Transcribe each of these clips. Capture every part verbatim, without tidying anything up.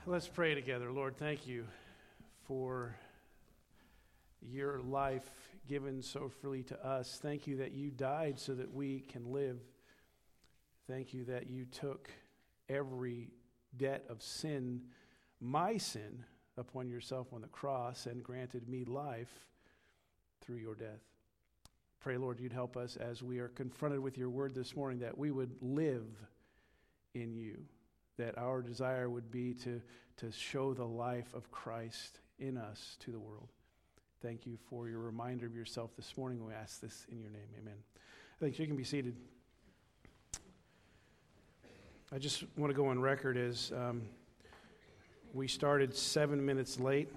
Let's pray together. Lord, thank you for your life given so freely to us. Thank you that you died so that we can live. Thank you that you took every debt of sin, my sin, upon yourself on the cross and granted me life through your death. Pray, Lord, you'd help us as we are confronted with your word this morning, that we would live in you, that our desire would be to, to show the life of Christ in us to the world. Thank you for your reminder of yourself this morning. We ask this in your name. Amen. Thanks. You can be seated. I just want to go on record as um, we started seven minutes late.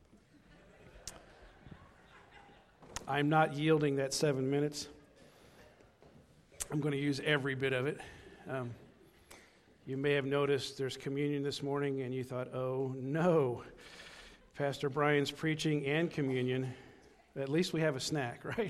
I'm not yielding that seven minutes. I'm going to use every bit of it. Um, You may have noticed there's communion this morning, and you thought, oh, no, Pastor Brian's preaching and communion. At least we have a snack, right?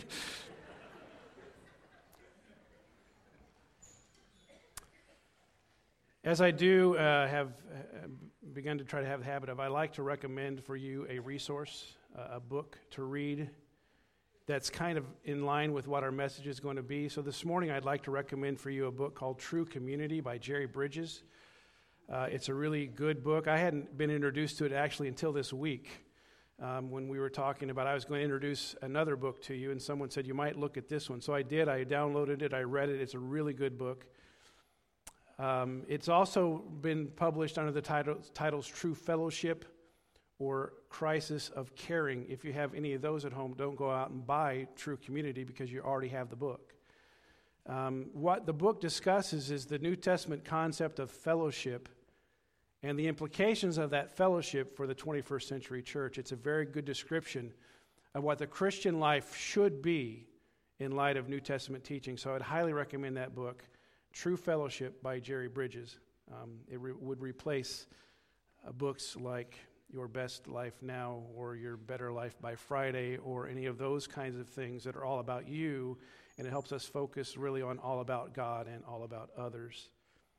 As I do uh, have uh, begun to try to have the habit of, I like to recommend for you a resource, uh, a book to read that's kind of in line with what our message is going to be. So this morning I'd like to recommend for you a book called True Community by Jerry Bridges. Uh, it's a really good book. I hadn't been introduced to it actually until this week um, when we were talking about I was going to introduce another book to you, and someone said you might look at this one. So I did. I downloaded it. I read it. It's a really good book. Um, it's also been published under the title, titles True Fellowship or Crisis of Caring. If you have any of those at home, don't go out and buy True Community because you already have the book. Um, what the book discusses is the New Testament concept of fellowship and the implications of that fellowship for the twenty-first century church. It's a very good description of what the Christian life should be in light of New Testament teaching. So I'd highly recommend that book, True Fellowship by Jerry Bridges. Um, it re- would replace uh, books like Your Best Life Now or Your Better Life by Friday or any of those kinds of things that are all about you, and it helps us focus really on all about God and all about others.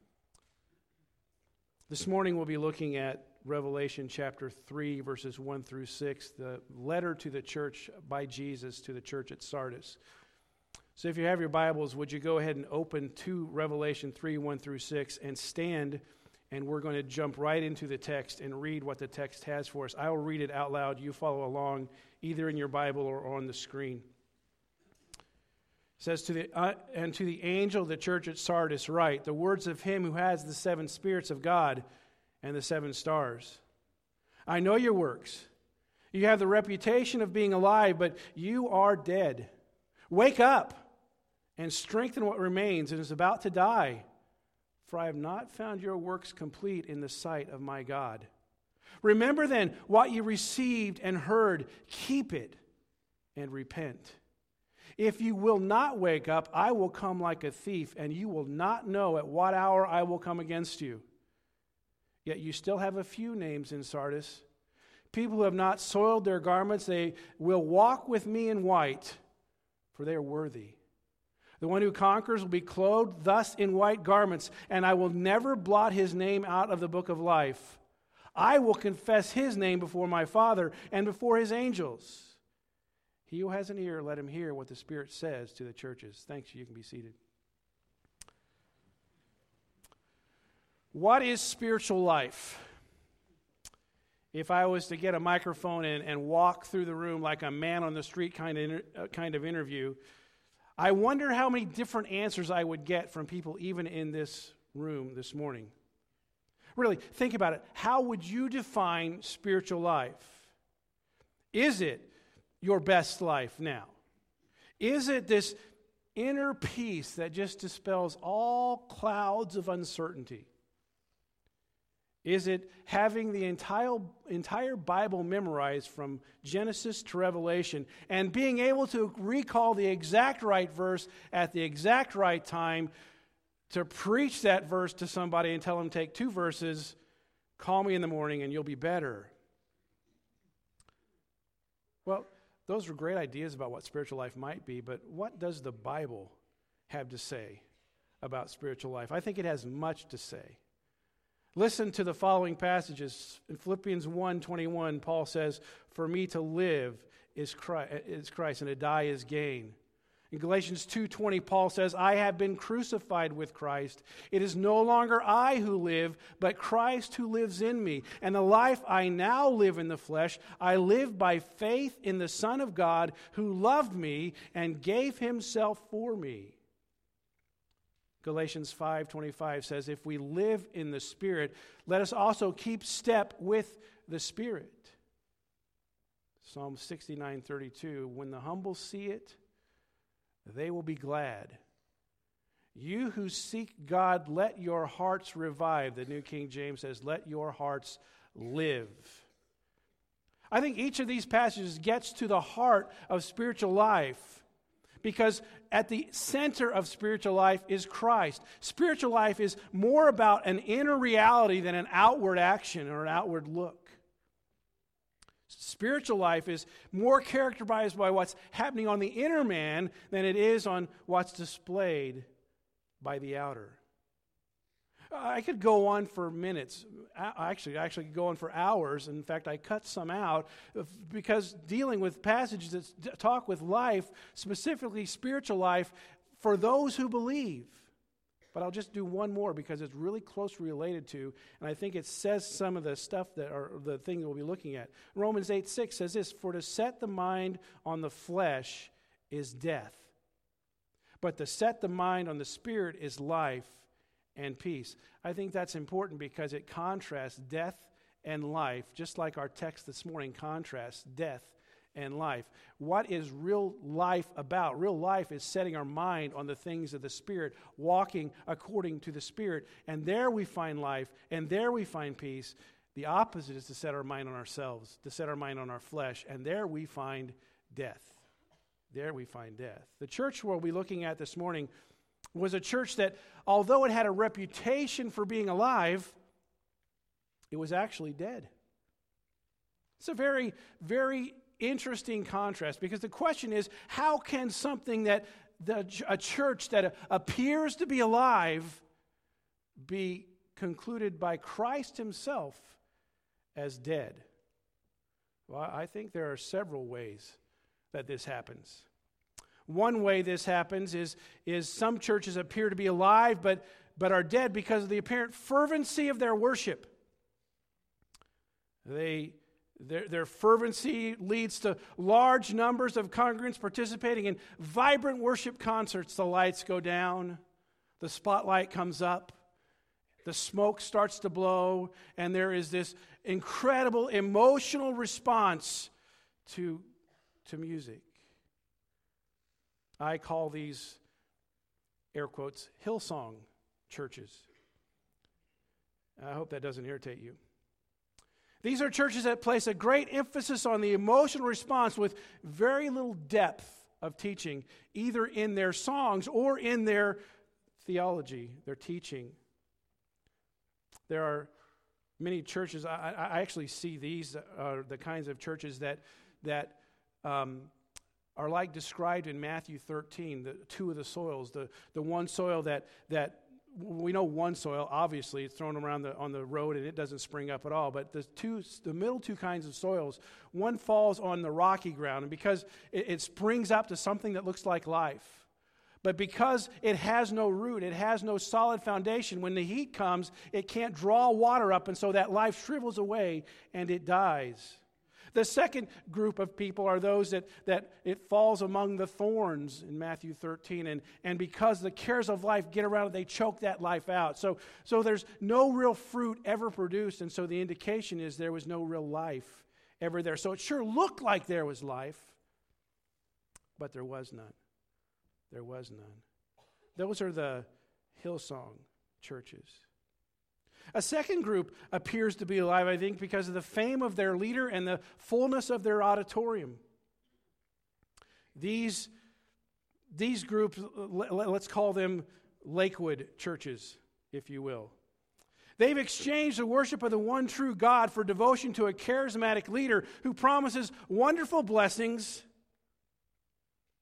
This morning we'll be looking at Revelation chapter three, verses one through six, the letter to the church by Jesus to the church at Sardis. So if you have your Bibles, would you go ahead and open to Revelation three, one through six, and stand. And we're going to jump right into the text and read what the text has for us. I will read it out loud. You follow along either in your Bible or on the screen. It says, to the uh, and to the angel of the church at Sardis write, the words of him who has the seven spirits of God and the seven stars. I know your works. You have the reputation of being alive, but you are dead. Wake up and strengthen what remains and is about to die. For I have not found your works complete in the sight of my God. Remember then what you received and heard, keep it and repent. If you will not wake up, I will come like a thief, and you will not know at what hour I will come against you. Yet you still have a few names in Sardis, people who have not soiled their garments. They will walk with me in white, for they are worthy. The one who conquers will be clothed thus in white garments, and I will never blot his name out of the book of life. I will confess his name before my Father and before his angels. He who has an ear, let him hear what the Spirit says to the churches. Thanks, you can be seated. What is spiritual life? If I was to get a microphone and, and walk through the room like a man on the street kind of, inter, uh, kind of interview, I wonder how many different answers I would get from people even in this room this morning. Really, think about it. How would you define spiritual life? Is it your best life now? Is it this inner peace that just dispels all clouds of uncertainty? Is it having the entire, entire Bible memorized from Genesis to Revelation and being able to recall the exact right verse at the exact right time to preach that verse to somebody and tell them, take two verses, call me in the morning and you'll be better? Well, those are great ideas about what spiritual life might be, but what does the Bible have to say about spiritual life? I think it has much to say. Listen to the following passages. In Philippians one twenty-one, Paul says, "For me to live is Christ, is Christ, and to die is gain." In Galatians two twenty, Paul says, "I have been crucified with Christ. It is no longer I who live, but Christ who lives in me. And the life I now live in the flesh, I live by faith in the Son of God who loved me and gave himself for me." Galatians five twenty-five says, "If we live in the Spirit, let us also keep step with the Spirit." Psalm sixty-nine thirty-two, "When the humble see it, they will be glad. You who seek God, let your hearts revive." The New King James says, "Let your hearts live." I think each of these passages gets to the heart of spiritual life, because at the center of spiritual life is Christ. Spiritual life is more about an inner reality than an outward action or an outward look. Spiritual life is more characterized by what's happening on the inner man than it is on what's displayed by the outer. I could go on for minutes. Actually, I actually could go on for hours. In fact, I cut some out because dealing with passages that talk with life, specifically spiritual life, for those who believe. But I'll just do one more because it's really closely related to, and I think it says some of the stuff that are the thing that we'll be looking at. Romans eight six says this, "For to set the mind on the flesh is death, but to set the mind on the Spirit is life and peace." I think that's important because it contrasts death and life, just like our text this morning contrasts death and life. What is real life about? Real life is setting our mind on the things of the Spirit, walking according to the Spirit, and there we find life, and there we find peace. The opposite is to set our mind on ourselves, to set our mind on our flesh, and there we find death. There we find death. The church we'll be looking at this morning was a church that, although it had a reputation for being alive, it was actually dead. It's a very, very interesting contrast, because the question is, how can something that the, a church that appears to be alive be concluded by Christ himself as dead? Well, I think there are several ways that this happens. One way this happens is, is some churches appear to be alive but, but are dead because of the apparent fervency of their worship. They, their, their fervency leads to large numbers of congregants participating in vibrant worship concerts. The lights go down, the spotlight comes up, the smoke starts to blow, and there is this incredible emotional response to, to music. I call these, air quotes, Hillsong churches. I hope that doesn't irritate you. These are churches that place a great emphasis on the emotional response with very little depth of teaching, either in their songs or in their theology, their teaching. There are many churches, I, I actually see these are the kinds of churches that, that um, are like described in Matthew thirteen, the two of the soils, the, the one soil that, that we know one soil, obviously, it's thrown around the, on the road and it doesn't spring up at all, but the two, the middle two kinds of soils, one falls on the rocky ground, and because it, it springs up to something that looks like life. But because it has no root, it has no solid foundation, when the heat comes, it can't draw water up, and so that life shrivels away and it dies. The second group of people are those that, that it falls among the thorns in Matthew thirteen, and, and because the cares of life get around it, they choke that life out. So, so there's no real fruit ever produced, and so the indication is there was no real life ever there. So it sure looked like there was life, but there was none. There was none. Those are the Hillsong churches. A second group appears to be alive, I think, because of the fame of their leader and the fullness of their auditorium. These, these groups, let's call them Lakewood churches, if you will. They've exchanged the worship of the one true God for devotion to a charismatic leader who promises wonderful blessings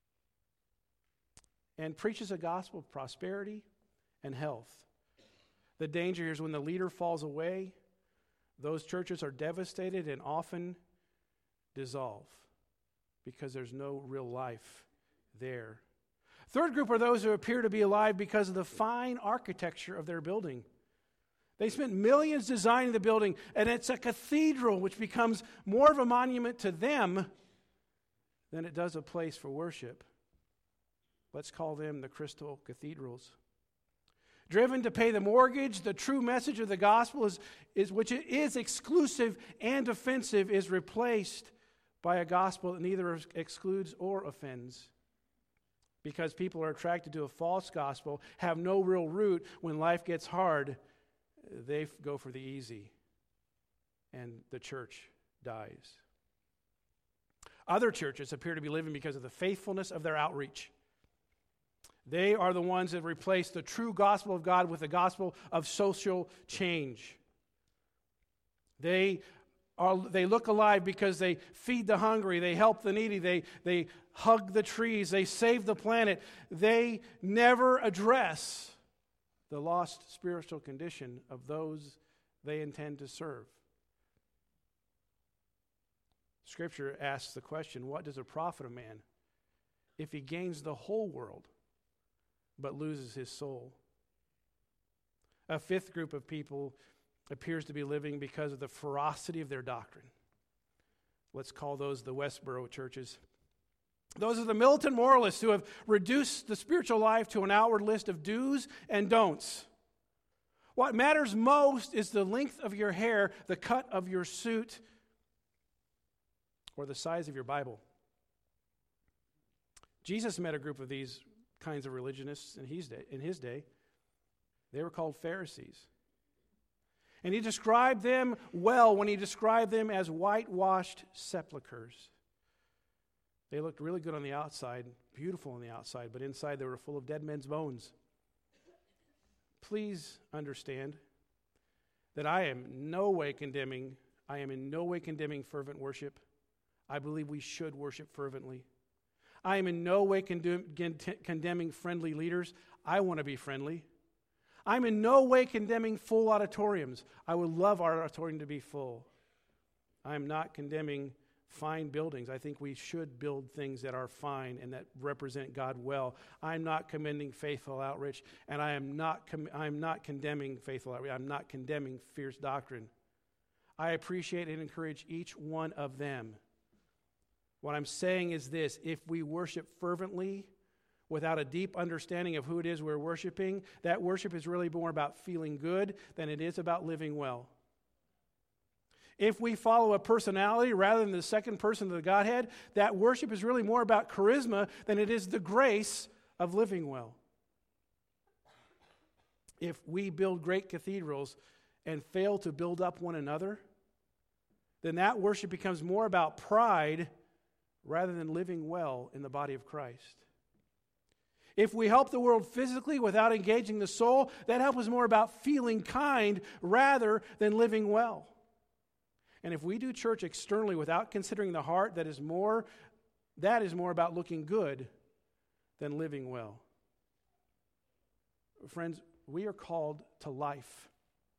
and preaches a gospel of prosperity and health. The danger here is when the leader falls away, those churches are devastated and often dissolve because there's no real life there. Third group are those who appear to be alive because of the fine architecture of their building. They spent millions designing the building, and it's a cathedral which becomes more of a monument to them than it does a place for worship. Let's call them the crystal cathedrals. Driven to pay the mortgage, the true message of the gospel, is, is which is exclusive and offensive, is replaced by a gospel that neither excludes or offends. Because people are attracted to a false gospel, have no real root. When life gets hard, they go for the easy, and the church dies. Other churches appear to be living because of the faithfulness of their outreach. They are the ones that replace the true gospel of God with the gospel of social change. They are, they look alive because they feed the hungry, they help the needy, they, they hug the trees, they save the planet. They never address the lost spiritual condition of those they intend to serve. Scripture asks the question, what does it profit a man if he gains the whole world but loses his soul? A fifth group of people appears to be living because of the ferocity of their doctrine. Let's call those the Westboro churches. Those are the militant moralists who have reduced the spiritual life to an outward list of do's and don'ts. What matters most is the length of your hair, the cut of your suit, or the size of your Bible. Jesus met a group of these kinds of religionists in his day. In his day. They were called Pharisees. And he described them well when he described them as whitewashed sepulchres. They looked really good on the outside, beautiful on the outside, but inside they were full of dead men's bones. Please understand that I am no way condemning, I am in no way condemning fervent worship. I believe we should worship fervently. I am in no way condemn, condemning friendly leaders. I want to be friendly. I'm in no way condemning full auditoriums. I would love our auditorium to be full. I'm not condemning fine buildings. I think we should build things that are fine and that represent God well. I'm not commending faithful outreach, and I am not com- I'm not condemning faithful outreach. I'm not condemning fierce doctrine. I appreciate and encourage each one of them. What I'm saying is this: if we worship fervently without a deep understanding of who it is we're worshiping, that worship is really more about feeling good than it is about living well. If we follow a personality rather than the second person of the Godhead, that worship is really more about charisma than it is the grace of living well. If we build great cathedrals and fail to build up one another, then that worship becomes more about pride rather than living well in the body of Christ. If we help the world physically without engaging the soul, that help is more about feeling kind rather than living well. And if we do church externally without considering the heart, that is more, that is more about looking good than living well. Friends, we are called to life.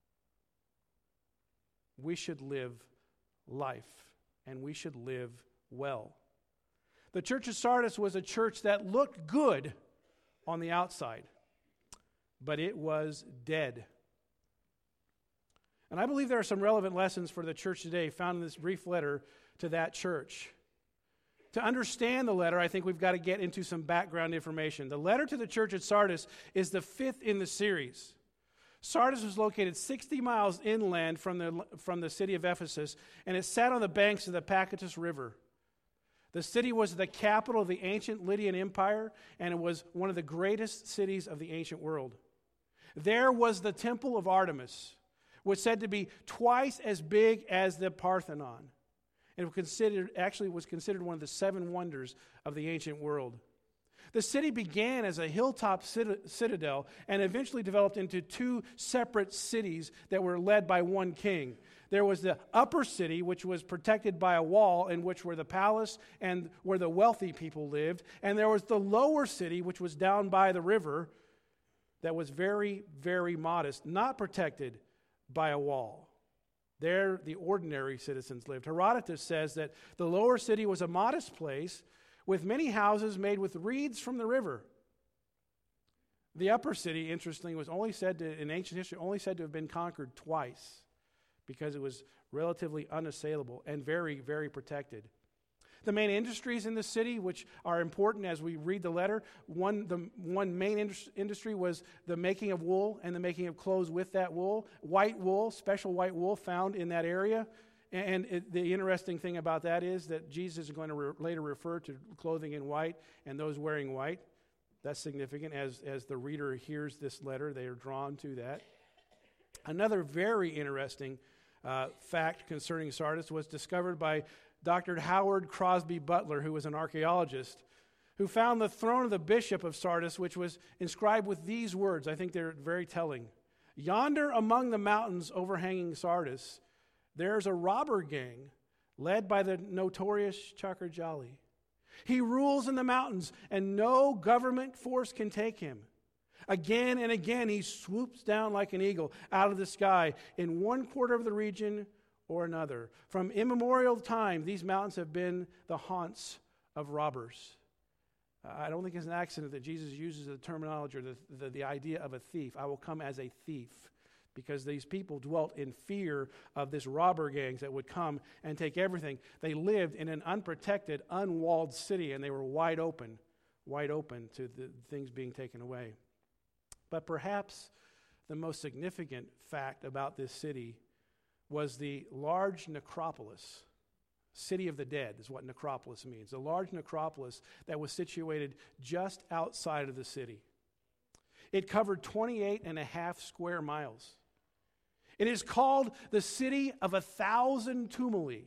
We should live life, and we should live well. The church of Sardis was a church that looked good on the outside, but it was dead. And I believe there are some relevant lessons for the church today found in this brief letter to that church. To understand the letter, I think we've got to get into some background information. The letter to the church at Sardis is the fifth in the series. Sardis was located sixty miles inland from the, from the city of Ephesus, and it sat on the banks of the Pacatus River. The city was the capital of the ancient Lydian Empire, and it was one of the greatest cities of the ancient world. There was the temple of Artemis, which was said to be twice as big as the Parthenon. And it was considered, actually was considered one of the seven wonders of the ancient world. The city began as a hilltop citadel and eventually developed into two separate cities that were led by one king. There was the upper city, which was protected by a wall, in which were the palace and where the wealthy people lived. And there was the lower city, which was down by the river, that was very, very modest, not protected by a wall. There, the ordinary citizens lived. Herodotus says that the lower city was a modest place with many houses made with reeds from the river. The upper city, interestingly, was only said to, in ancient history, only said to have been conquered twice because it was relatively unassailable and very, very protected. The main industries in the city, which are important as we read the letter, one, the, one main indus- industry was the making of wool and the making of clothes with that wool. White wool, special white wool found in that area. And it, the interesting thing about that is that Jesus is going to re- later refer to clothing in white and those wearing white. That's significant. As, as the reader hears this letter, they are drawn to that. Another very interesting uh, fact concerning Sardis was discovered by Doctor Howard Crosby Butler, who was an archaeologist, who found the throne of the bishop of Sardis, which was inscribed with these words. I think they're very telling. Yonder among the mountains overhanging Sardis, there's a robber gang led by the notorious Chakrajali. He rules in the mountains, and no government force can take him. Again and again, he swoops down like an eagle out of the sky in one quarter of the region or another. From immemorial time, these mountains have been the haunts of robbers. Uh, I don't think it's an accident that Jesus uses the terminology or the, the, the idea of a thief. I will come as a thief, because these people dwelt in fear of this robber gangs that would come and take everything. They lived in an unprotected, unwalled city, and they were wide open, wide open to the things being taken away. But perhaps the most significant fact about this city was the large necropolis. City of the dead is what necropolis means. A large necropolis that was situated just outside of the city. It covered twenty-eight and a half square miles. It is called the city of a thousand tumuli.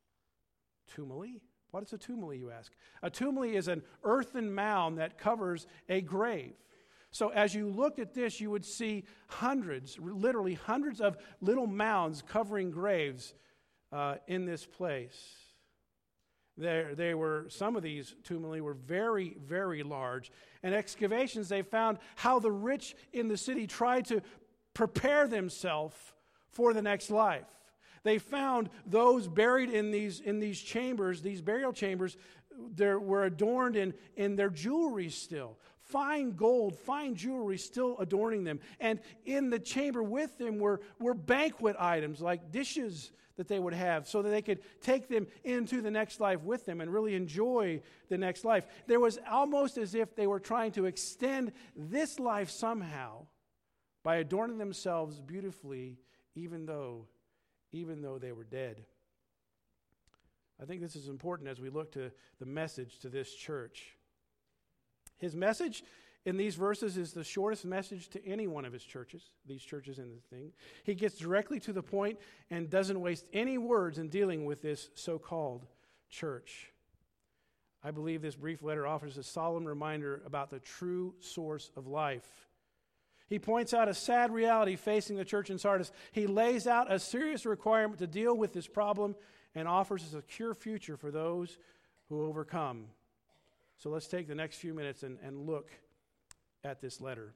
Tumuli? What is a tumuli, you ask? A tumuli is an earthen mound that covers a grave. So as you looked at this, you would see hundreds, literally hundreds of little mounds covering graves uh, in this place. There, they were, some of these tumuli were very, very large. And excavations, they found how the rich in the city tried to prepare themselves for the next life. They found those buried in these, in these chambers, these burial chambers, they were adorned in, in their jewelry still. Fine gold, fine jewelry still adorning them. And in the chamber with them were, were banquet items like dishes that they would have so that they could take them into the next life with them and really enjoy the next life. There was almost as if they were trying to extend this life somehow by adorning themselves beautifully, even though, even though they were dead. I think this is important as we look to the message to this church. His message in these verses is the shortest message to any one of his churches, these churches in the thing. He gets directly to the point and doesn't waste any words in dealing with this so-called church. I believe this brief letter offers a solemn reminder about the true source of life. He points out a sad reality facing the church in Sardis. He lays out a serious requirement to deal with this problem and offers a secure future for those who overcome. So let's take the next few minutes and, and look at this letter.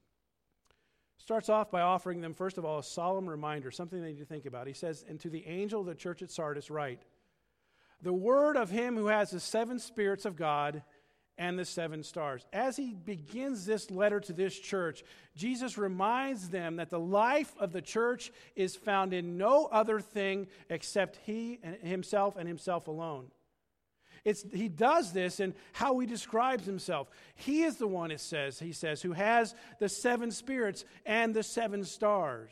Starts off by offering them, first of all, a solemn reminder, something they need to think about. He says, and to the angel of the church at Sardis write, the word of him who has the seven spirits of God and the seven stars. As he begins this letter to this church, Jesus reminds them that the life of the church is found in no other thing except he and himself and himself alone. It's, he does this in how he describes himself. He is the one, it says, he says, who has the seven spirits and the seven stars.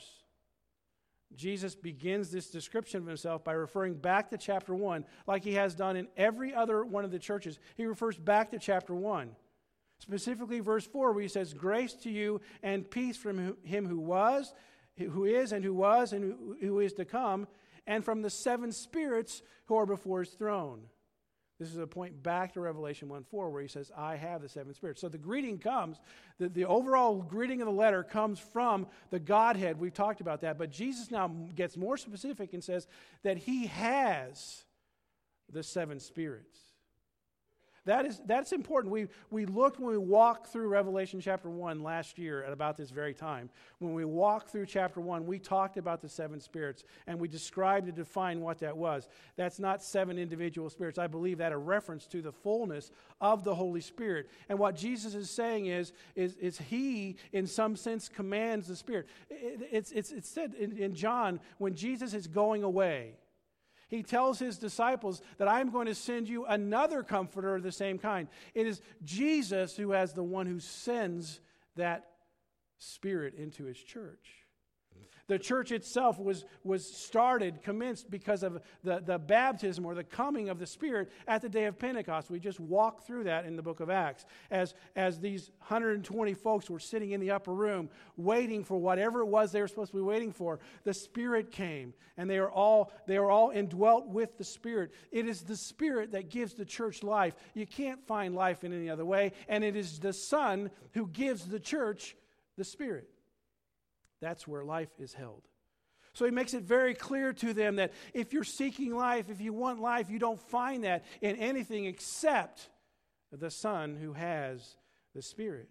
Jesus begins this description of himself by referring back to chapter one, like he has done in every other one of the churches. He refers back to chapter one. Specifically, verse four, where he says, grace to you and peace from him who was, who is, and who was, and who, who is to come, and from the seven spirits who are before his throne. This is a point back to Revelation one four where he says, I have the seven spirits. So the greeting comes, the, the overall greeting of the letter comes from the Godhead. We've talked about that. But Jesus now gets more specific and says that he has the seven spirits. That is, that's important. We, we looked when we walked through Revelation chapter one last year at about this very time. When we walked through chapter one, we talked about the seven spirits, and we described and defined what that was. That's not seven individual spirits. I believe that a reference to the fullness of the Holy Spirit. And what Jesus is saying is, is, is He, in some sense, commands the Spirit. It, it's, it's, it's said in, in John, when Jesus is going away, He tells His disciples that I'm going to send you another comforter of the same kind. It is Jesus who has the one who sends that Spirit into His church. The church itself was, was started, commenced because of the, the baptism or the coming of the Spirit at the day of Pentecost. We just walked through that in the book of Acts. As, as these one hundred twenty folks were sitting in the upper room waiting for whatever it was they were supposed to be waiting for, the Spirit came, and they are all, they are all indwelt with the Spirit. It is the Spirit that gives the church life. You can't find life in any other way, and it is the Son who gives the church the Spirit. That's where life is held. So He makes it very clear to them that if you're seeking life, if you want life, you don't find that in anything except the Son who has the Spirit.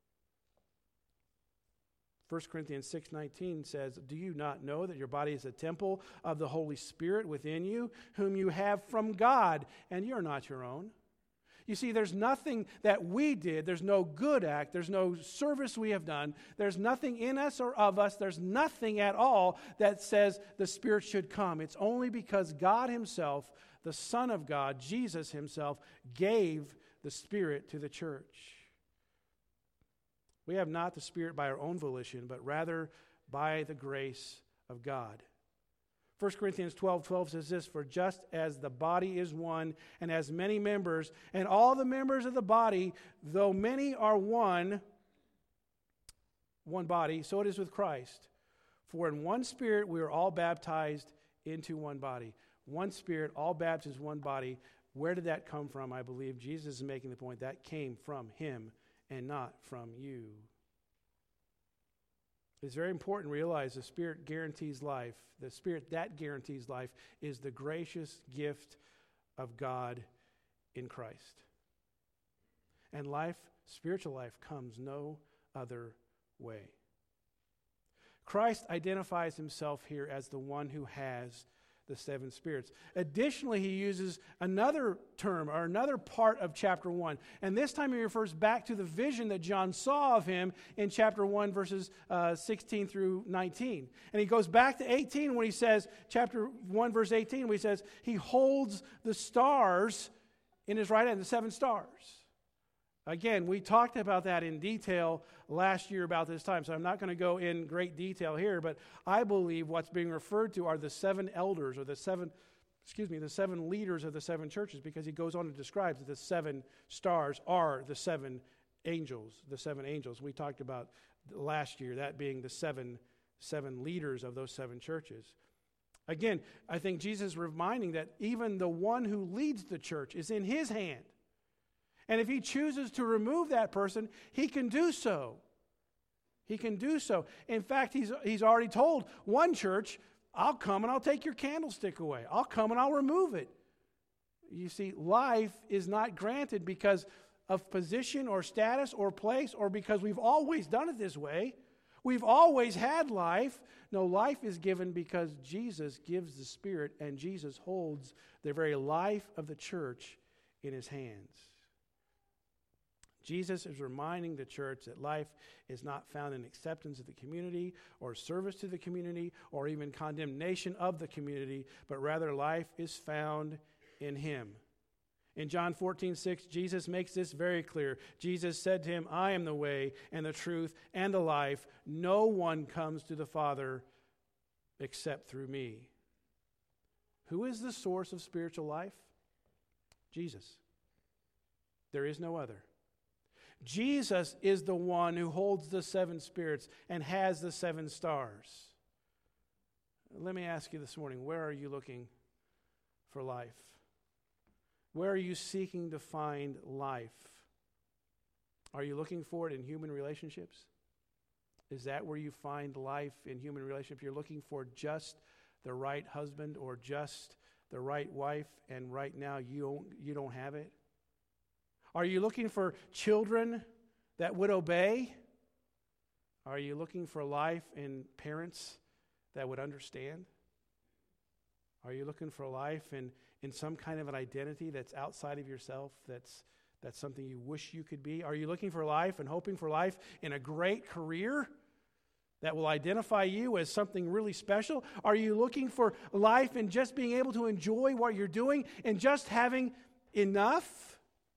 First Corinthians six nineteen says, do you not know that your body is a temple of the Holy Spirit within you, whom you have from God, and you're not your own? You see, there's nothing that we did. There's no good act. There's no service we have done. There's nothing in us or of us. There's nothing at all that says the Spirit should come. It's only because God Himself, the Son of God, Jesus Himself, gave the Spirit to the church. We have not the Spirit by our own volition, but rather by the grace of God. First Corinthians twelve twelve says this, for just as the body is one and has many members, and all the members of the body, though many are one, one body, so it is with Christ. For in one Spirit we are all baptized into one body. One Spirit, all baptized, one body. Where did that come from? I believe Jesus is making the point that came from Him and not from you. It's very important to realize the Spirit guarantees life. The Spirit that guarantees life is the gracious gift of God in Christ. And life, spiritual life, comes no other way. Christ identifies Himself here as the one who has the seven spirits. Additionally, He uses another term or another part of chapter one. And this time He refers back to the vision that John saw of Him in chapter one, verses uh, sixteen through nineteen. And He goes back to eighteen when He says, chapter one, verse eighteen, when He says, He holds the stars in His right hand, the seven stars. Again, we talked about that in detail last year about this time, so I'm not going to go in great detail here, but I believe what's being referred to are the seven elders, or the seven, excuse me, the seven leaders of the seven churches, because he goes on to describe that the seven stars are the seven angels, the seven angels. We talked about last year, that being the seven, seven leaders of those seven churches. Again, I think Jesus is reminding that even the one who leads the church is in His hand. And if He chooses to remove that person, He can do so. He can do so. In fact, he's, he's already told one church, I'll come and I'll take your candlestick away. I'll come and I'll remove it. You see, life is not granted because of position or status or place or because we've always done it this way. We've always had life. No, life is given because Jesus gives the Spirit, and Jesus holds the very life of the church in His hands. Jesus is reminding the church that life is not found in acceptance of the community or service to the community or even condemnation of the community, but rather life is found in Him. In John fourteen six, Jesus makes this very clear. Jesus said to him, I am the way and the truth and the life. No one comes to the Father except through me. Who is the source of spiritual life? Jesus. There is no other. Jesus is the one who holds the seven spirits and has the seven stars. Let me ask you this morning, where are you looking for life? Where are you seeking to find life? Are you looking for it in human relationships? Is that where you find life in human relationships? You're looking for just the right husband or just the right wife, and right now you don't, you don't have it? Are you looking for children that would obey? Are you looking for life in parents that would understand? Are you looking for life in, in some kind of an identity that's outside of yourself, that's, that's something you wish you could be? Are you looking for life and hoping for life in a great career that will identify you as something really special? Are you looking for life in just being able to enjoy what you're doing and just having enough?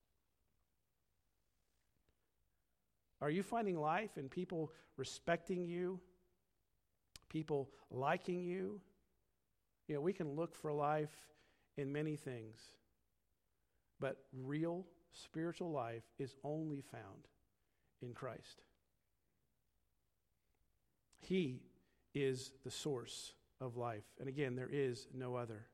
Are you finding life in people respecting you, people liking you? You know, we can look for life in many things, but real spiritual life is only found in Christ. He is the source of life. And again, there is no other.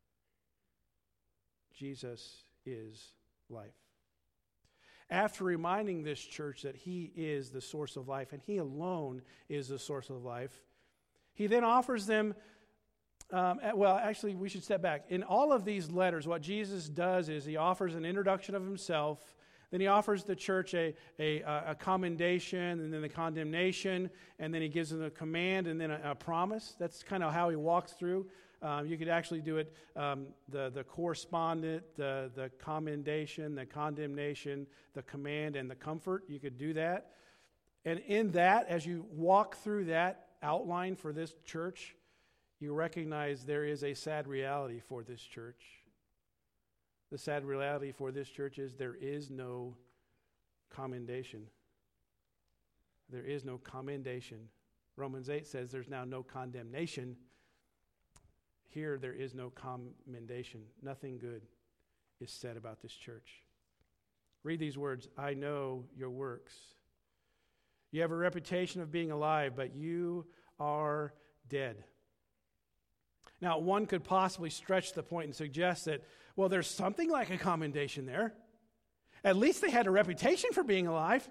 Jesus is life. After reminding this church that he is the source of life and he alone is the source of life, he then offers them, um, well, actually, we should step back. In all of these letters, what Jesus does is he offers an introduction of himself. Then he offers the church a, a, a commendation and then the condemnation, and then he gives them a command and then a, a promise. That's kind of how he walks through. Um, you could actually do it, um, the, the correspondent, the, the commendation, the condemnation, the command, and the comfort. You could do that. And in that, as you walk through that outline for this church, you recognize there is a sad reality for this church. The sad reality for this church is there is no commendation. There is no commendation. Romans eight says there's now no condemnation. Here there is no commendation. Nothing good is said about this church. Read these words. I know your works. You have a reputation of being alive, but you are dead. Now, one could possibly stretch the point and suggest that, well, there's something like a commendation there. At least they had a reputation for being alive.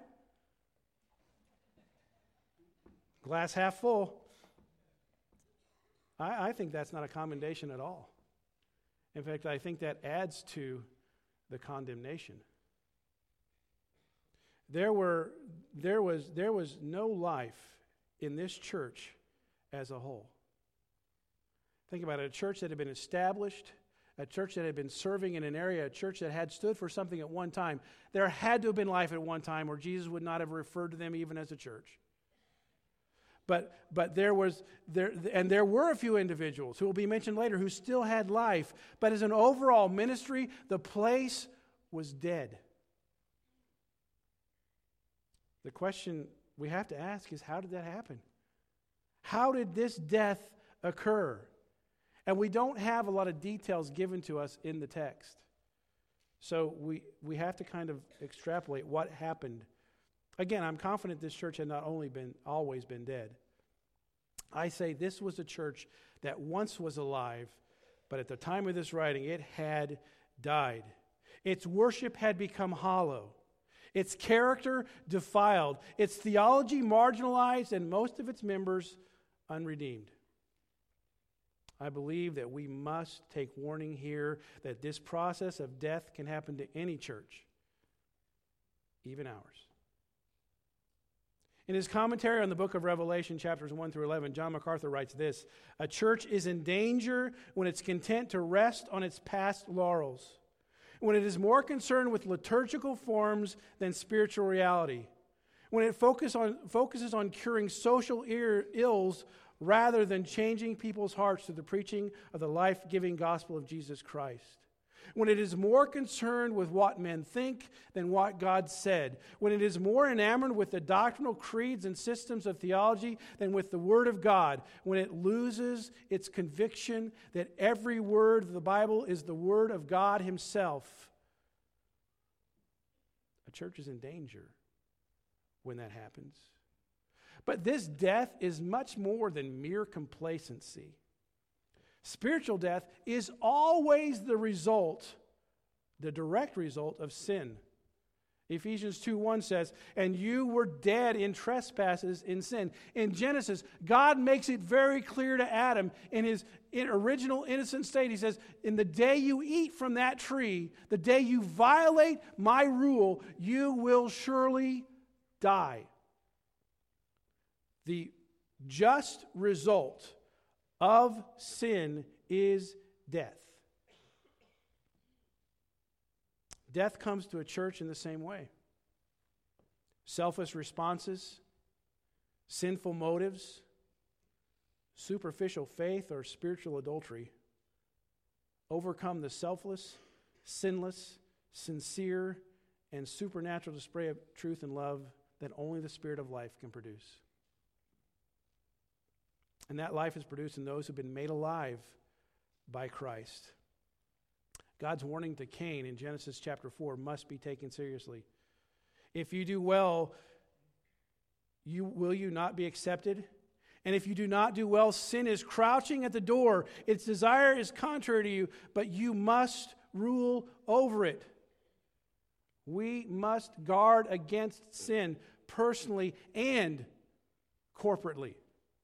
Glass half full. I, I think that's not a commendation at all. In fact, I think that adds to the condemnation. There were, there was, there was no life in this church as a whole. Think about it, a church that had been established, a church that had been serving in an area, a church that had stood for something at one time. There had to have been life at one time, or Jesus would not have referred to them even as a church. But but there was there and there were a few individuals who will be mentioned later who still had life, but as an overall ministry, the place was dead. The question we have to ask is, how did that happen? How did this death occur? And we don't have a lot of details given to us in the text. So we, we have to kind of extrapolate what happened. Again, I'm confident this church had not only been always been dead. I say this was a church that once was alive, but at the time of this writing, it had died. Its worship had become hollow. Its character defiled. Its theology marginalized, and most of its members unredeemed. I believe that we must take warning here that this process of death can happen to any church, even ours. In his commentary on the book of Revelation, chapters one through eleven, John MacArthur writes this: a church is in danger when it's content to rest on its past laurels, when it is more concerned with liturgical forms than spiritual reality, when it focus on, focuses on curing social ir- ills rather than changing people's hearts through the preaching of the life-giving gospel of Jesus Christ. When it is more concerned with what men think than what God said. When it is more enamored with the doctrinal creeds and systems of theology than with the Word of God. When it loses its conviction that every word of the Bible is the Word of God Himself. A church is in danger when that happens. But this death is much more than mere complacency. Spiritual death is always the result, the direct result of sin. Ephesians two one says, and you were dead in trespasses in sin. In Genesis, God makes it very clear to Adam in his in original innocent state. He says, in the day you eat from that tree, the day you violate my rule, you will surely die. The just result of sin is death. Death comes to a church in the same way. Selfish responses, sinful motives, superficial faith, or spiritual adultery overcome the selfless, sinless, sincere, and supernatural display of truth and love that only the Spirit of life can produce. And that life is produced in those who have been made alive by Christ. God's warning to Cain in Genesis chapter four must be taken seriously. If you do well, you will you not be accepted? And if you do not do well, sin is crouching at the door. Its desire is contrary to you, but you must rule over it. We must guard against sin personally and corporately.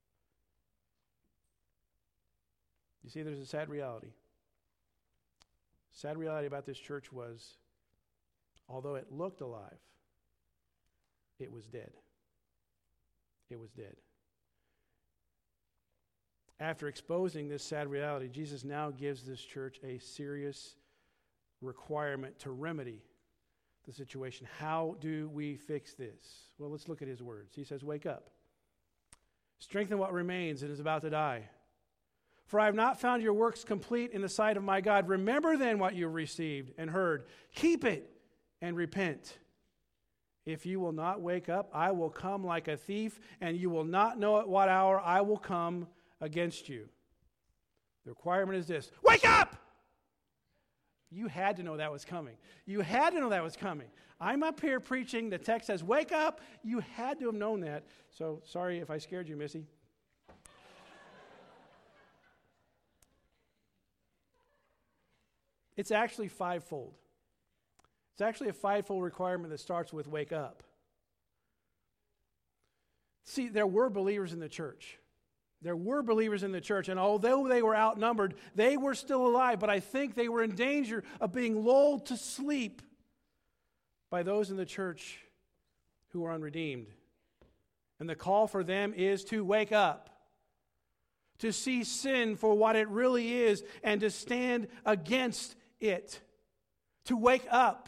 You see, there's a sad reality. Sad reality about this church was, although it looked alive, it was dead. It was dead. After exposing this sad reality, Jesus now gives this church a serious requirement to remedy the situation. How do we fix this? Well, let's look at his words. He says, wake up. Strengthen what remains and is about to die. For I have not found your works complete in the sight of my God. Remember then what you received and heard. Keep it and repent. If you will not wake up, I will come like a thief, and you will not know at what hour I will come against you. The requirement is this: wake up! You had to know that was coming. You had to know that was coming. I'm up here preaching. The text says, wake up. You had to have known that. So sorry if I scared you, Missy. It's actually fivefold. It's actually a fivefold requirement that starts with wake up. See, there were believers in the church. There were believers in the church, and although they were outnumbered, they were still alive, but I think they were in danger of being lulled to sleep by those in the church who are unredeemed. And the call for them is to wake up, to see sin for what it really is, and to stand against it, to wake up,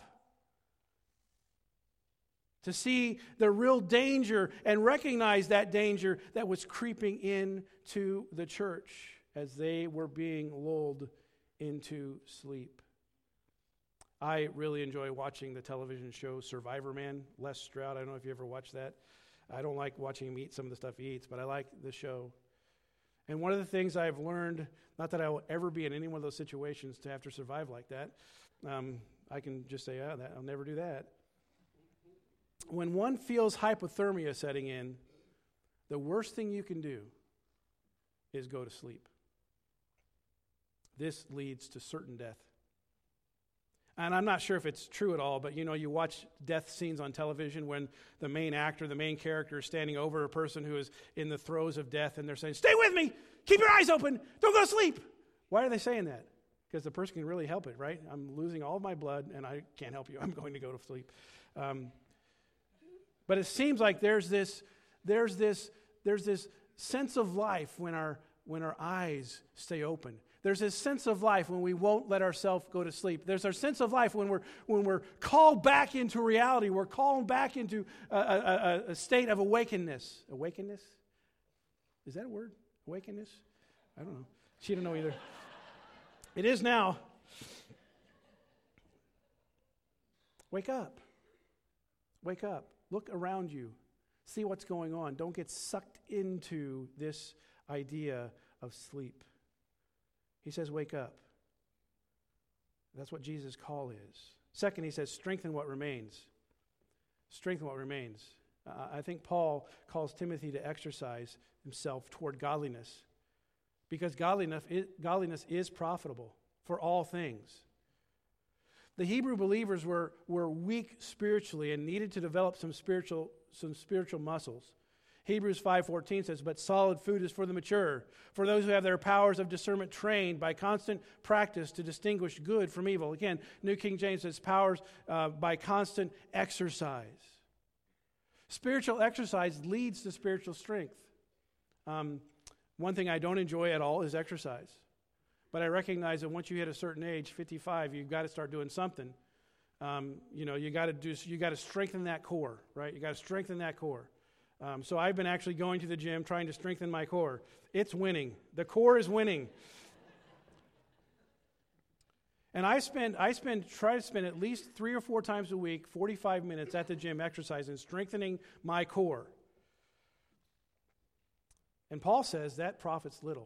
to see the real danger and recognize that danger that was creeping into the church as they were being lulled into sleep. I really enjoy watching the television show Survivor Man, Les Stroud. I don't know if you ever watched that. I don't like watching him eat some of the stuff he eats, but I like the show. And one of the things I've learned, not that I will ever be in any one of those situations to have to survive like that, um, I can just say, oh, that, I'll never do that. When one feels hypothermia setting in, the worst thing you can do is go to sleep. This leads to certain death. And I'm not sure if it's true at all, but you know, you watch death scenes on television when the main actor, the main character is standing over a person who is in the throes of death, and they're saying, stay with me, keep your eyes open, don't go to sleep. Why are they saying that? Because the person can really help it, right? I'm losing all of my blood, and I can't help you. I'm going to go to sleep. Um, but it seems like there's this, there's this, there's this sense of life when our when our eyes stay open. There's this sense of life when we won't let ourselves go to sleep. There's our sense of life when we're when we're called back into reality. We're called back into a, a, a state of awakeness. Awakeness? Is that a word? Awakeness? I don't know. She don't know either. It is now. Wake up. Wake up. Look around you. See what's going on. Don't get sucked into this idea of sleep. He says, wake up. That's what Jesus' call is. Second, he says, strengthen what remains. Strengthen what remains. Uh, I think Paul calls Timothy to exercise himself toward godliness, because godliness is, godliness is profitable for all things. The Hebrew believers were, were weak spiritually and needed to develop some spiritual, some spiritual muscles. Hebrews five fourteen says, but solid food is for the mature, for those who have their powers of discernment trained by constant practice to distinguish good from evil. Again, New King James says powers uh, by constant exercise. Spiritual exercise leads to spiritual strength. Um, one thing I don't enjoy at all is exercise. But I recognize that once you hit a certain age, fifty-five, you've got to start doing something. Um, you know, you got to do. You got to strengthen that core, right? You got to strengthen that core. Um, so I've been actually going to the gym, trying to strengthen my core. It's winning. The core is winning. And I spend, I spend, try to spend at least three or four times a week, forty-five minutes at the gym exercising, strengthening my core. And Paul says that profits little.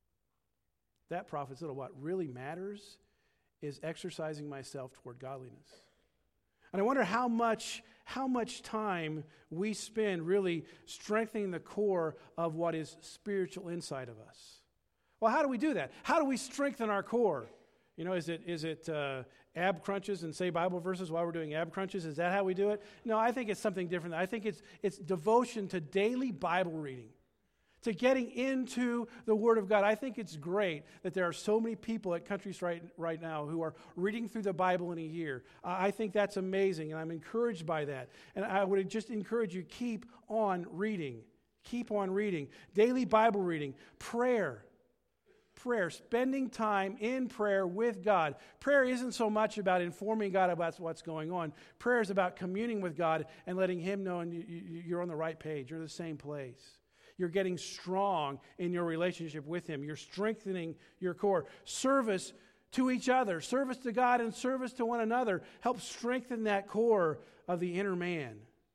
That profits little. What really matters is exercising myself toward godliness. And I wonder how much, how much time we spend really strengthening the core of what is spiritual inside of us. Well, how do we do that? How do we strengthen our core? You know, is it is it uh, ab crunches and say Bible verses while we're doing ab crunches? Is that how we do it? No, I think it's something different. I think it's it's devotion to daily Bible reading, to getting into the Word of God. I think it's great that there are so many people at Countries right, right now who are reading through the Bible in a year. Uh, I think that's amazing, and I'm encouraged by that. And I would just encourage you, keep on reading. Keep on reading. Daily Bible reading. Prayer. Prayer. Spending time in prayer with God. Prayer isn't so much about informing God about what's going on. Prayer is about communing with God and letting Him know and you, you, you're on the right page. You're in the same place. You're getting strong in your relationship with Him. You're strengthening your core. Service to each other, service to God and service to one another helps strengthen that core of the inner man.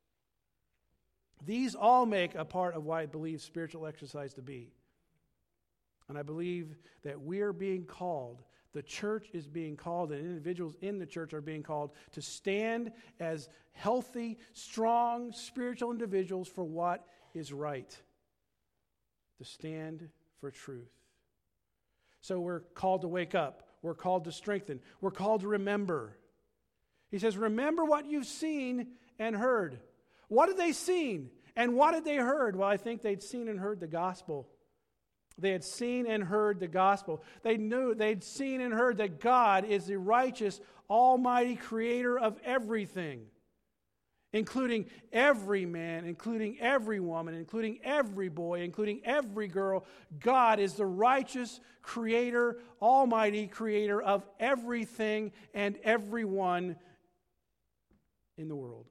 These all make a part of what I believe spiritual exercise to be. And I believe that we are being called, the church is being called, and individuals in the church are being called to stand as healthy, strong, spiritual individuals for what is right. To stand for truth. So we're called to wake up. We're called to strengthen. We're called to remember. He says, remember what you've seen and heard. What had they seen? And what had they heard? Well, I think they'd seen and heard the gospel. They had seen and heard the gospel. They knew, they'd seen and heard that God is the righteous, almighty creator of everything. Including every man, including every woman, including every boy, including every girl. God is the righteous creator, almighty creator of everything and everyone in the world.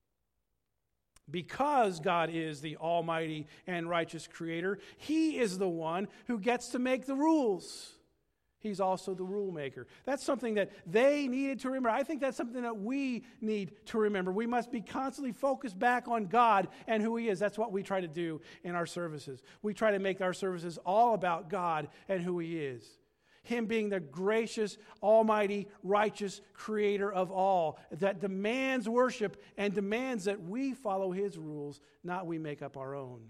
Because God is the almighty and righteous creator, He is the one who gets to make the rules. He's also the rule maker. That's something that they needed to remember. I think that's something that we need to remember. We must be constantly focused back on God and who He is. That's what we try to do in our services. We try to make our services all about God and who He is. Him being the gracious, almighty, righteous creator of all that demands worship and demands that we follow His rules, not we make up our own.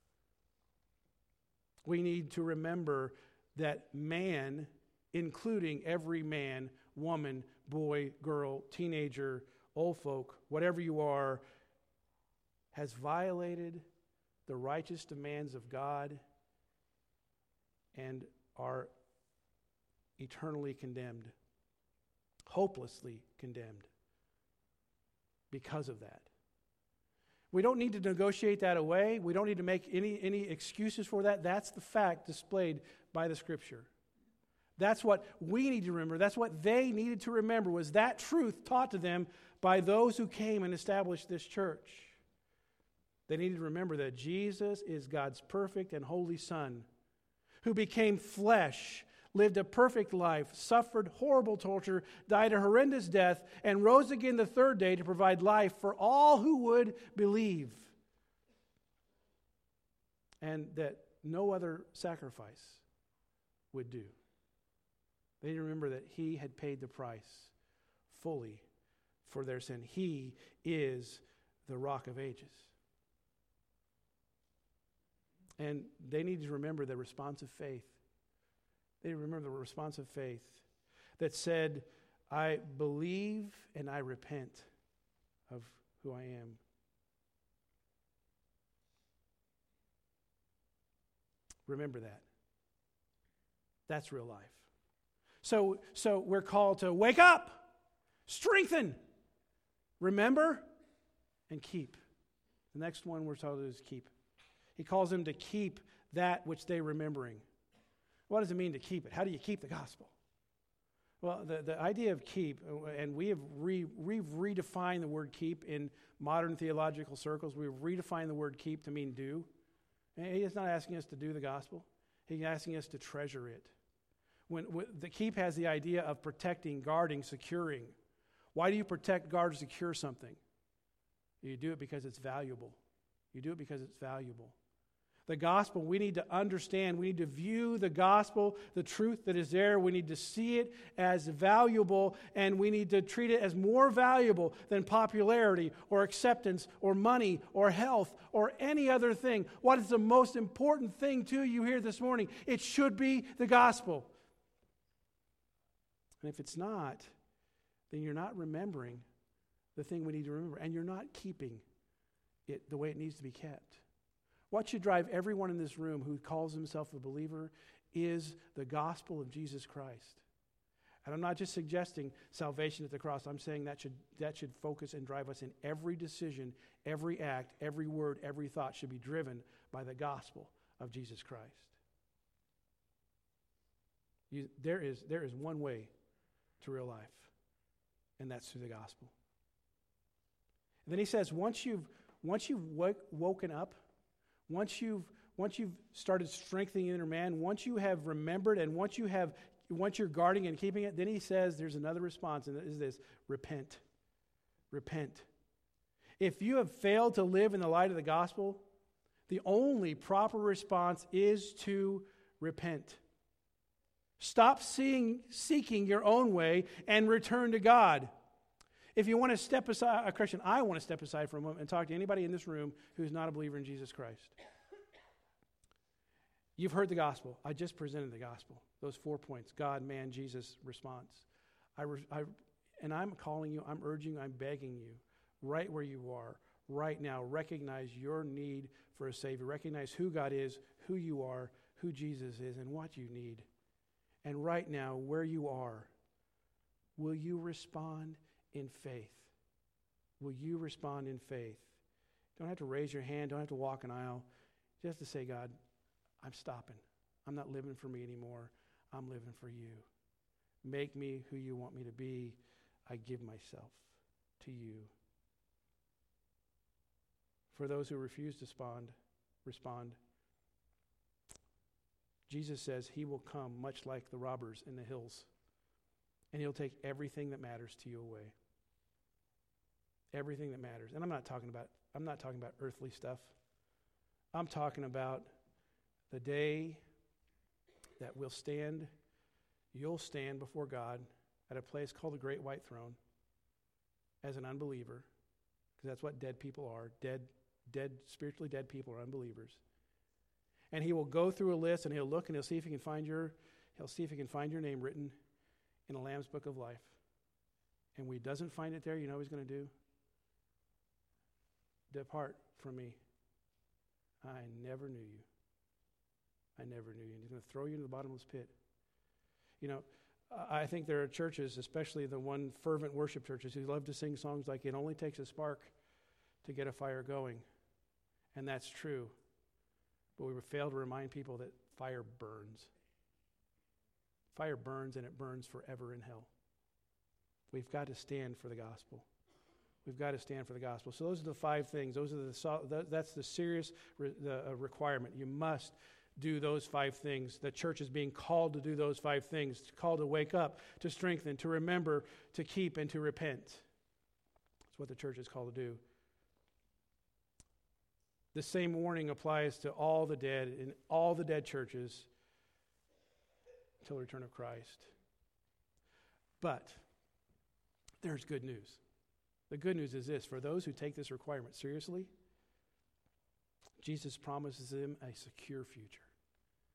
We need to remember that man, including every man, woman, boy, girl, teenager, old folk, whatever you are, has violated the righteous demands of God and are eternally condemned, hopelessly condemned because of that. We don't need to negotiate that away. We don't need to make any, any excuses for that. That's the fact displayed by the Scripture. That's what we need to remember. That's what they needed to remember, was that truth taught to them by those who came and established this church. They needed to remember that Jesus is God's perfect and holy Son, who became flesh, lived a perfect life, suffered horrible torture, died a horrendous death, and rose again the third day to provide life for all who would believe. And that no other sacrifice would do. They remember that He had paid the price fully for their sin. He is the Rock of Ages. And they need to remember the response of faith. They remember the response of faith that said, I believe and I repent of who I am. Remember that. That's real life. So, so we're called to wake up, strengthen, remember, and keep. The next one we're told is keep. He calls them to keep that which they're remembering. What does it mean to keep it? How do you keep the gospel? Well, the, the idea of keep, and we have re, we've redefined the word keep in modern theological circles. We've redefined the word keep to mean do. And he's not asking us to do the gospel. He's asking us to treasure it. When, when the keep has the idea of protecting, guarding, securing. Why do you protect, guard, or secure something? You do it because it's valuable. You do it because it's valuable. The gospel, we need to understand, we need to view the gospel, the truth that is there. We need to see it as valuable, and we need to treat it as more valuable than popularity or acceptance or money or health or any other thing. What is the most important thing to you here this morning? It should be the gospel. And if it's not, then you're not remembering the thing we need to remember, and you're not keeping it the way it needs to be kept. What should drive everyone in this room who calls himself a believer is the gospel of Jesus Christ. And I'm not just suggesting salvation at the cross. I'm saying that should, that should focus and drive us in every decision, every act, every word, every thought should be driven by the gospel of Jesus Christ. You, there is, there is one way to real life, and that's through the gospel. And then he says, once you've, once you've w- woken up, Once you've once you've started strengthening the inner man, once you have remembered, and once you have once you're guarding and keeping it, then he says there's another response, and it is this: repent. Repent. If you have failed to live in the light of the gospel, the only proper response is to repent. Stop seeing, seeking your own way and return to God. If you want to step aside, a Christian, I want to step aside for a moment and talk to anybody in this room who's not a believer in Jesus Christ. You've heard the gospel. I just presented the gospel. Those four points: God, man, Jesus, response. I, I, and I'm calling you, I'm urging you, I'm begging you, right where you are, right now, recognize your need for a Savior. Recognize who God is, who you are, who Jesus is, and what you need. And right now, where you are, will you respond in faith? Will you respond in faith? Don't have to raise your hand. Don't have to walk an aisle. Just to say, God, I'm stopping. I'm not living for me anymore. I'm living for you. Make me who you want me to be. I give myself to you. For those who refuse to respond, respond. Jesus says he will come much like the robbers in the hills, and he'll take everything that matters to you away. Everything that matters. And I'm not talking about I'm not talking about earthly stuff. I'm talking about the day that we'll stand, you'll stand before God at a place called the Great White Throne as an unbeliever, because that's what dead people are. Dead, dead, spiritually dead people are unbelievers. And he will go through a list, and he'll look, and he'll see if he can find your he'll see if he can find your name written in the Lamb's Book of Life. And when he doesn't find it there, you know what he's going to do? Depart from me. I never knew you. I never knew you. And he's going to throw you into the bottomless pit. You know, I think there are churches, especially the one fervent worship churches, who love to sing songs like "It only takes a spark to get a fire going." And that's true. But we fail to remind people that fire burns. Fire burns, and it burns forever in hell. We've got to stand for the gospel. We've got to stand for the gospel. So those are the five things. Those are the that's the serious re, the, uh, requirement. You must do those five things. The church is being called to do those five things. It's called to wake up, to strengthen, to remember, to keep, and to repent. That's what the church is called to do. The same warning applies to all the dead in all the dead churches until the return of Christ. But there's good news. The good news is this: for those who take this requirement seriously, Jesus promises them a secure future.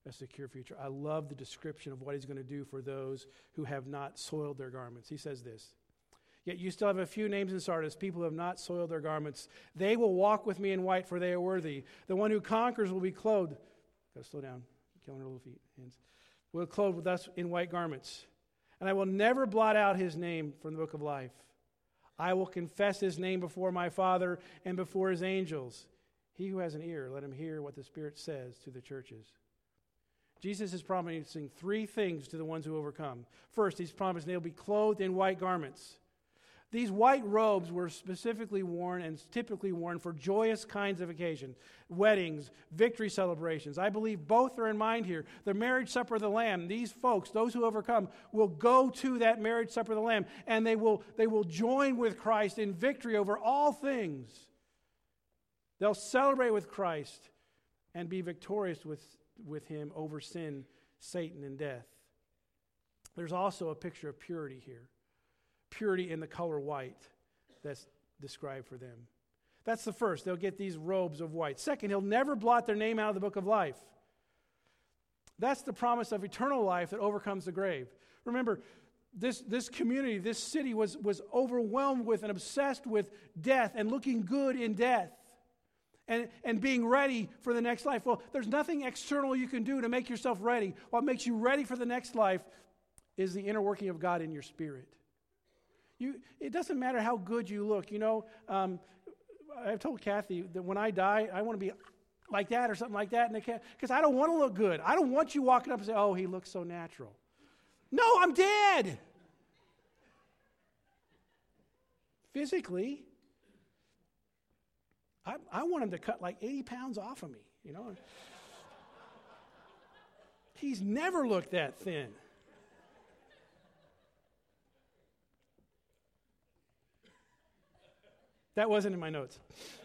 a secure future. I love the description of what he's going to do for those who have not soiled their garments. He says this, "Yet you still have a few names in Sardis, people who have not soiled their garments. They will walk with me in white, for they are worthy. The one who conquers will be clothed." Got to slow down. Killing her little feet. Hands. "Will clothe with us in white garments. And I will never blot out his name from the book of life. I will confess his name before my Father and before his angels. He who has an ear, let him hear what the Spirit says to the churches." Jesus is promising three things to the ones who overcome. First, he's promising they'll be clothed in white garments. These white robes were specifically worn and typically worn for joyous kinds of occasions, weddings, victory celebrations. I believe both are in mind here. The marriage supper of the Lamb, these folks, those who overcome, will go to that marriage supper of the Lamb, and they will, they will join with Christ in victory over all things. They'll celebrate with Christ and be victorious with, with him over sin, Satan, and death. There's also a picture of purity here. Purity in the color white that's described for them. That's the first. They'll get these robes of white. Second, he'll never blot their name out of the book of life. That's the promise of eternal life that overcomes the grave. Remember, this, this community, this city was, was overwhelmed with and obsessed with death and looking good in death. And, and being ready for the next life. Well, there's nothing external you can do to make yourself ready. What makes you ready for the next life is the inner working of God in your spirit. You, it doesn't matter how good you look. You know, um, I've told Kathy that when I die, I want to be like that or something like that. Because I don't want to look good. I don't want you walking up and say, "Oh, he looks so natural." No, I'm dead. Physically, I, I want him to cut like eighty pounds off of me, you know. He's never looked that thin. That wasn't in my notes.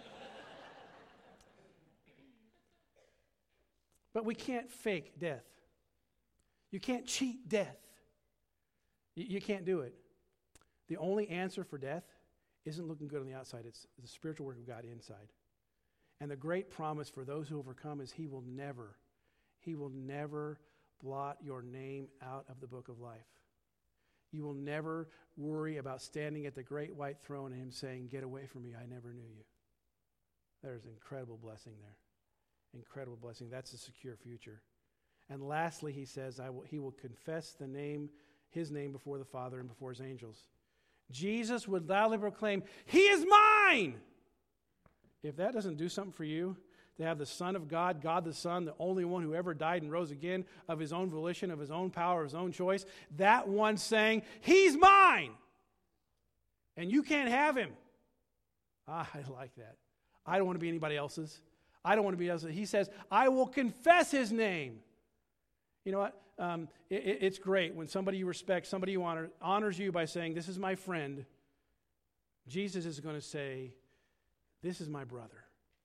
But we can't fake death. You can't cheat death. You, you can't do it. The only answer for death isn't looking good on the outside. It's the spiritual work of God inside. And the great promise for those who overcome is he will never, he will never blot your name out of the book of life. You will never worry about standing at the great white throne and him saying, "Get away from me, I never knew you." There's incredible blessing there. Incredible blessing. That's a secure future. And lastly, he says, I will, he will confess the name, his name before the Father and before his angels. Jesus would loudly proclaim, "He is mine!" If that doesn't do something for you, to have the Son of God, God the Son, the only one who ever died and rose again of his own volition, of his own power, of his own choice, that one saying, "He's mine!" And you can't have him. Ah, I like that. I don't want to be anybody else's. I don't want to be else's. He says, "I will confess his name." You know what? Um, it, it's great when somebody you respect, somebody you honor, honors you by saying, "This is my friend." Jesus is going to say, "This is my brother.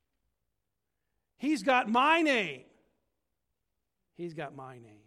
He's got my name. He's got my name."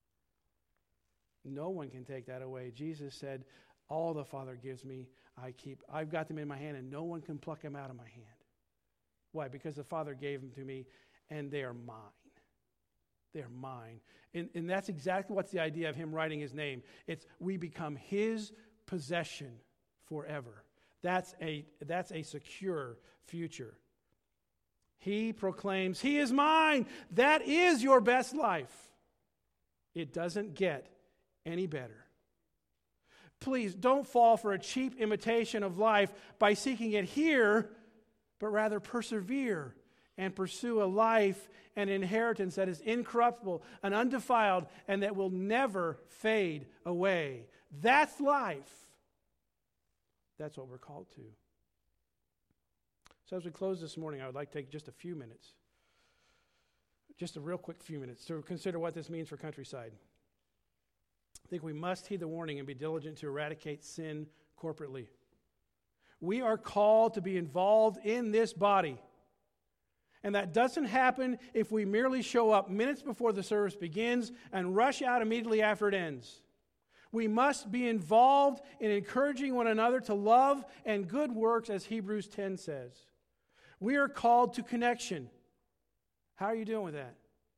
No one can take that away. Jesus said, "All the Father gives me, I keep. I've got them in my hand, and no one can pluck them out of my hand." Why? Because the Father gave them to me, and they are mine. They're mine. And, and that's exactly what's the idea of him writing his name. It's we become his possession forever. That's a, that's a secure future. He proclaims, "He is mine." That is your best life. It doesn't get any better. Please don't fall for a cheap imitation of life by seeking it here, but rather persevere and pursue a life and inheritance that is incorruptible and undefiled and that will never fade away. That's life. That's what we're called to. So as we close this morning, I would like to take just a few minutes, just a real quick few minutes, to consider what this means for Countryside. I think we must heed the warning and be diligent to eradicate sin corporately. We are called to be involved in this body. And that doesn't happen if we merely show up minutes before the service begins and rush out immediately after it ends. We must be involved in encouraging one another to love and good works, as Hebrews ten says. We are called to connection. How are you doing with that?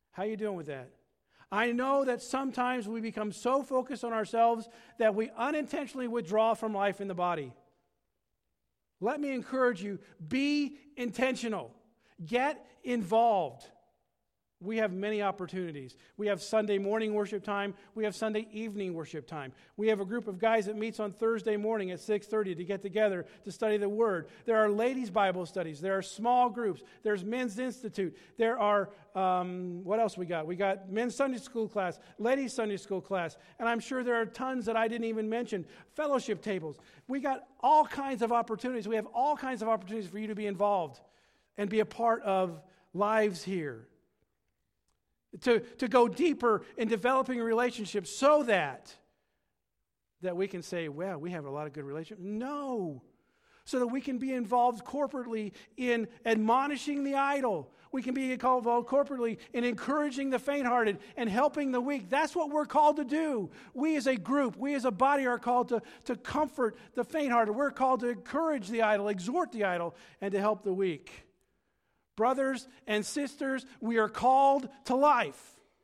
How you doing with that? I know that sometimes we become so focused on ourselves that we unintentionally withdraw from life in the body. Let me encourage you, be intentional. Get involved. We have many opportunities. We have Sunday morning worship time. We have Sunday evening worship time. We have a group of guys that meets on Thursday morning at six thirty to get together to study the Word. There are ladies' Bible studies. There are small groups. There's Men's Institute. There are, um, what else we got? We got Men's Sunday School class, Ladies' Sunday School class, and I'm sure there are tons that I didn't even mention. Fellowship tables. We got all kinds of opportunities. We have all kinds of opportunities for you to be involved and be a part of lives here. To, to go deeper in developing relationships so that, that we can say, well, we have a lot of good relationships. No. So that we can be involved corporately in admonishing the idle. We can be involved corporately in encouraging the faint-hearted and helping the weak. That's what we're called to do. We as a group, we as a body are called to, to comfort the faint-hearted. We're called to encourage the idle, exhort the idle, and to help the weak. Brothers and sisters, we are called to life.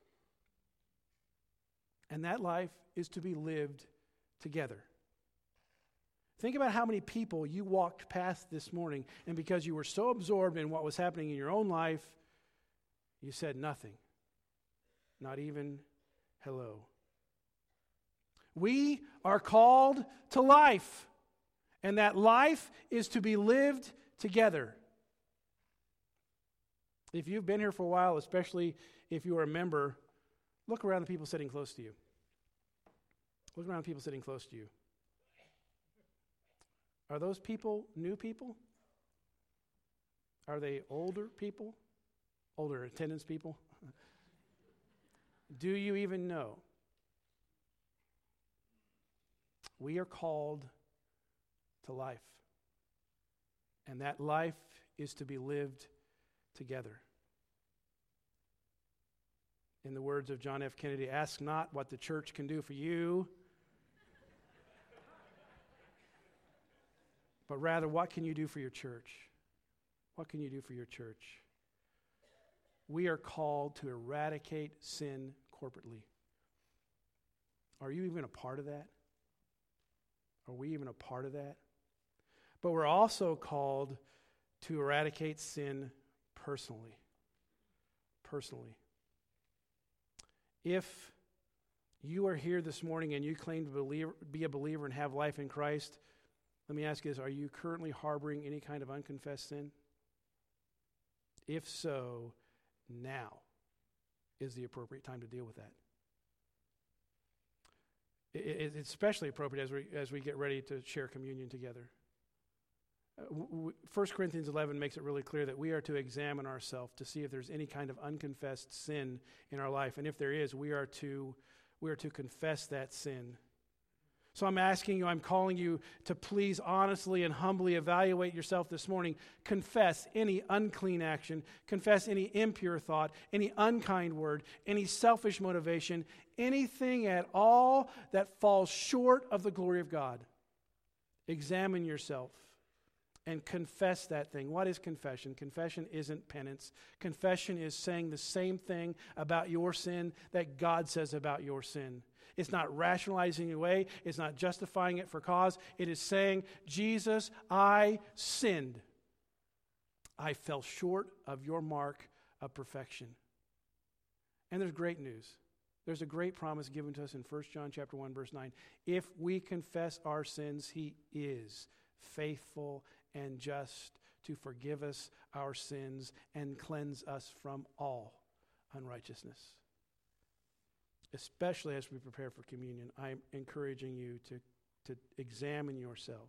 And that life is to be lived together. Think about how many people you walked past this morning, and because you were so absorbed in what was happening in your own life, you said nothing. Not even hello. We are called to life, and that life is to be lived together. If you've been here for a while, especially if you are a member, look around the people sitting close to you. Look around the people sitting close to you. Are those people new people? Are they older people? Older attendance people? Do you even know? We are called to life. And that life is to be lived together. In the words of John F. Kennedy, ask not what the church can do for you, but rather, what can you do for your church? What can you do for your church? We are called to eradicate sin corporately. Are you even a part of that? Are we even a part of that? But we're also called to eradicate sin personally. Personally. If you are here this morning and you claim to believe, be a believer and have life in Christ, let me ask you this, are you currently harboring any kind of unconfessed sin? If so, now is the appropriate time to deal with that. It, it's especially appropriate as we, as we get ready to share communion together. Uh, First Corinthians eleven makes it really clear that we are to examine ourselves to see if there's any kind of unconfessed sin in our life. And if there is, we are to, we are to confess that sin. So I'm asking you, I'm calling you to please honestly and humbly evaluate yourself this morning. Confess any unclean action. Confess any impure thought, any unkind word, any selfish motivation, anything at all that falls short of the glory of God. Examine yourself and confess that thing. What is confession? Confession isn't penance. Confession is saying the same thing about your sin that God says about your sin. It's not rationalizing it away. It's not justifying it for cause. It is saying, Jesus, I sinned. I fell short of your mark of perfection. And there's great news. There's a great promise given to us in First John chapter one, verse nine. If we confess our sins, he is faithful and just to forgive us our sins and cleanse us from all unrighteousness. Especially as we prepare for communion, I'm encouraging you to, to examine yourself.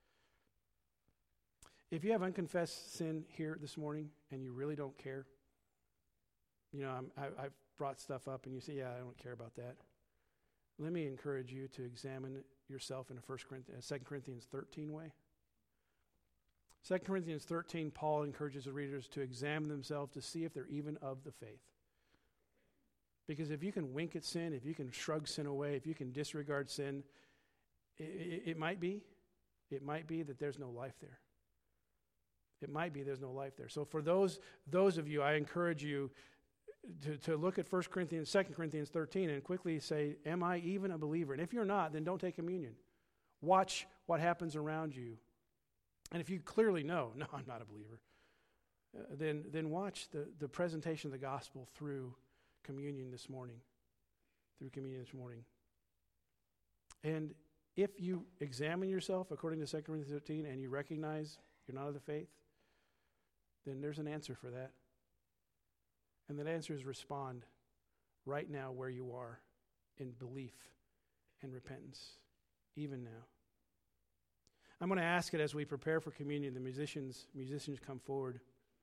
If you have unconfessed sin here this morning and you really don't care, you know, I'm, I, I've brought stuff up and you say, yeah, I don't care about that. Let me encourage you to examine yourself in a First Corinthians, Second Corinthians thirteen way. Second Corinthians thirteen, Paul encourages the readers to examine themselves to see if they're even of the faith. Because if you can wink at sin, if you can shrug sin away, if you can disregard sin, it, it, it might be, it might be that there's no life there. It might be there's no life there. So for those those of you, I encourage you, to, to look at First Corinthians, Second Corinthians thirteen and quickly say, am I even a believer? And if you're not, then don't take communion. Watch what happens around you. And if you clearly know, no, I'm not a believer, uh, then, then watch the, the presentation of the gospel through communion this morning. Through communion this morning. And if you examine yourself according to Second Corinthians thirteen and you recognize you're not of the faith, then there's an answer for that. And that answer is respond right now where you are in belief and repentance, even now. I'm going to ask it as we prepare for communion. The musicians musicians come forward.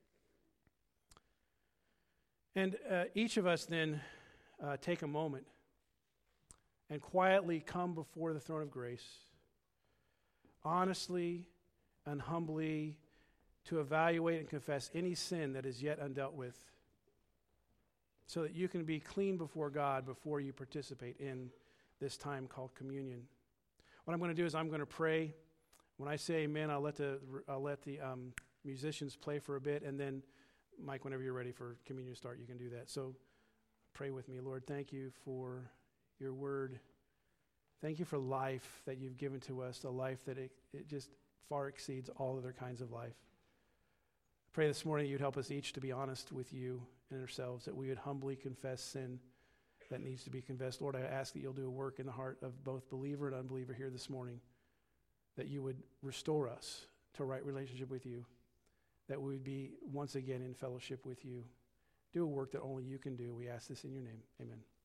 And uh, each of us then uh, take a moment and quietly come before the throne of grace, honestly and humbly, to evaluate and confess any sin that is yet undealt with, so that you can be clean before God before you participate in this time called communion. What I'm going to do is I'm going to pray. When I say amen, I'll let the I'll let the um, musicians play for a bit, and then, Mike, whenever you're ready for communion to start, you can do that. So pray with me. Lord, thank you for your word. Thank you for life that you've given to us, a life that it, it just far exceeds all other kinds of life. I pray this morning you'd help us each to be honest with you and ourselves, that we would humbly confess sin that needs to be confessed. Lord, I ask that you'll do a work in the heart of both believer and unbeliever here this morning, that you would restore us to a right relationship with you, that we would be once again in fellowship with you. Do a work that only you can do. We ask this in your name. Amen.